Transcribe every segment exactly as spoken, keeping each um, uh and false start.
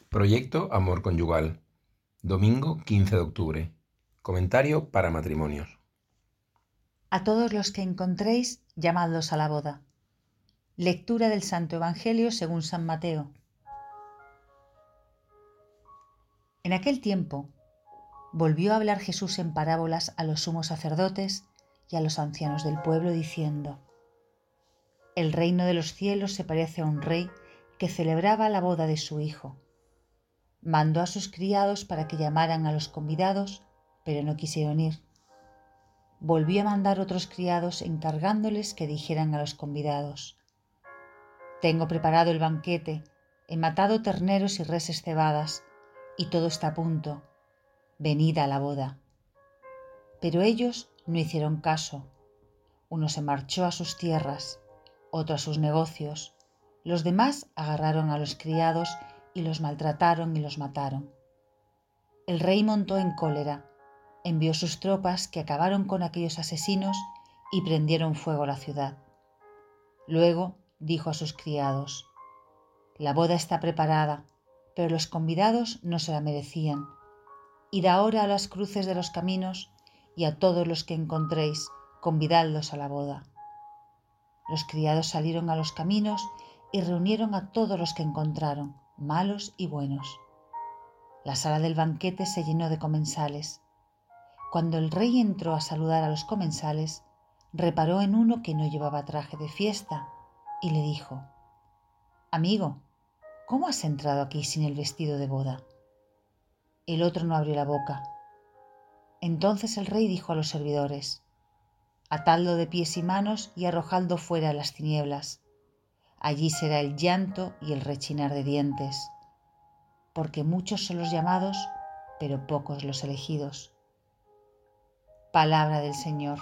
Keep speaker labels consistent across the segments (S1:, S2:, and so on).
S1: Proyecto Amor Conyugal. Domingo quince de octubre. Comentario para matrimonios.
S2: A todos los que encontréis, llamadlos a la boda. Lectura del Santo Evangelio según San Mateo. En aquel tiempo, volvió a hablar Jesús en parábolas a los sumos sacerdotes y a los ancianos del pueblo, diciendo: El reino de los cielos se parece a un rey que celebraba la boda de su hijo. Mandó a sus criados para que llamaran a los convidados, pero no quisieron ir. Volvió a mandar otros criados encargándoles que dijeran a los convidados: Tengo preparado el banquete, he matado terneros y reses cebadas, y todo está a punto. Venid a la boda. Pero ellos no hicieron caso. Uno se marchó a sus tierras, otro a sus negocios. Los demás agarraron a los criados y los maltrataron y los mataron. El rey montó en cólera, envió sus tropas que acabaron con aquellos asesinos y prendieron fuego a la ciudad. Luego dijo a sus criados: La boda está preparada, pero los convidados no se la merecían. Id ahora a las cruces de los caminos y a todos los que encontréis, convidadlos a la boda. Los criados salieron a los caminos y reunieron a todos los que encontraron, malos y buenos. La sala del banquete se llenó de comensales. Cuando el rey entró a saludar a los comensales, reparó en uno que no llevaba traje de fiesta y le dijo: Amigo, ¿cómo has entrado aquí sin el vestido de boda? El otro no abrió la boca. Entonces el rey dijo a los servidores: Atadlo de pies y manos y arrojadlo fuera a las tinieblas. Allí será el llanto y el rechinar de dientes, porque muchos son los llamados, pero pocos los elegidos. Palabra del Señor.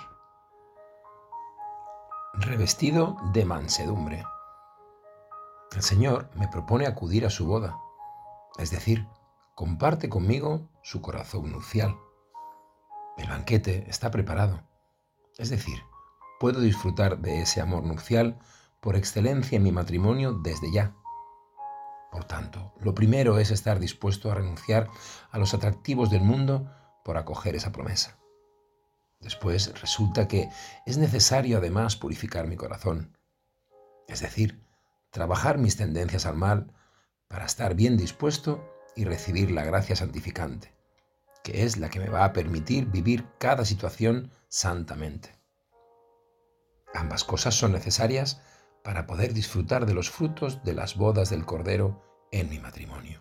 S1: Revestido de mansedumbre. El Señor me propone acudir a su boda, es decir, comparte conmigo su corazón nupcial. El banquete está preparado, es decir, puedo disfrutar de ese amor nupcial por excelencia en mi matrimonio desde ya. Por tanto, lo primero es estar dispuesto a renunciar a los atractivos del mundo por acoger esa promesa. Después resulta que es necesario además purificar mi corazón, es decir, trabajar mis tendencias al mal para estar bien dispuesto y recibir la gracia santificante, que es la que me va a permitir vivir cada situación santamente. Ambas cosas son necesarias para poder disfrutar de los frutos de las bodas del Cordero en mi matrimonio.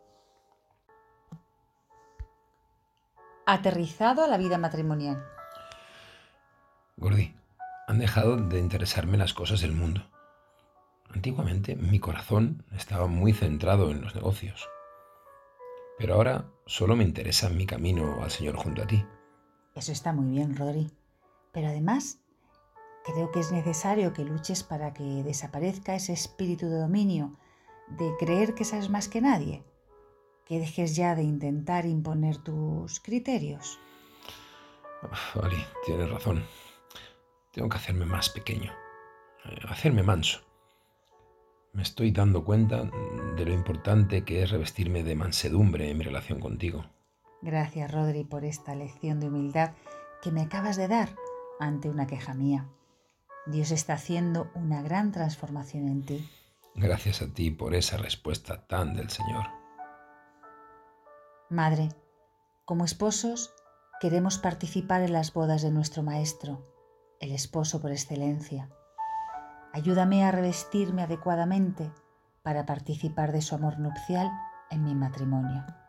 S2: Aterrizado a la vida matrimonial.
S1: Gordi, han dejado de interesarme las cosas del mundo. Antiguamente mi corazón estaba muy centrado en los negocios, pero ahora solo me interesa mi camino al Señor junto a ti.
S2: Eso está muy bien, Rodri. Pero además, creo que es necesario que luches para que desaparezca ese espíritu de dominio, de creer que sabes más que nadie, que dejes ya de intentar imponer tus criterios.
S1: Uf, Ali, tienes razón. Tengo que hacerme más pequeño, eh, hacerme manso. Me estoy dando cuenta de lo importante que es revestirme de mansedumbre en mi relación contigo.
S2: Gracias, Rodri, por esta lección de humildad que me acabas de dar ante una queja mía. Dios está haciendo una gran transformación en ti.
S1: Gracias a ti por esa respuesta tan del Señor.
S2: Madre, como esposos, queremos participar en las bodas de nuestro Maestro, el esposo por excelencia. Ayúdame a revestirme adecuadamente para participar de su amor nupcial en mi matrimonio.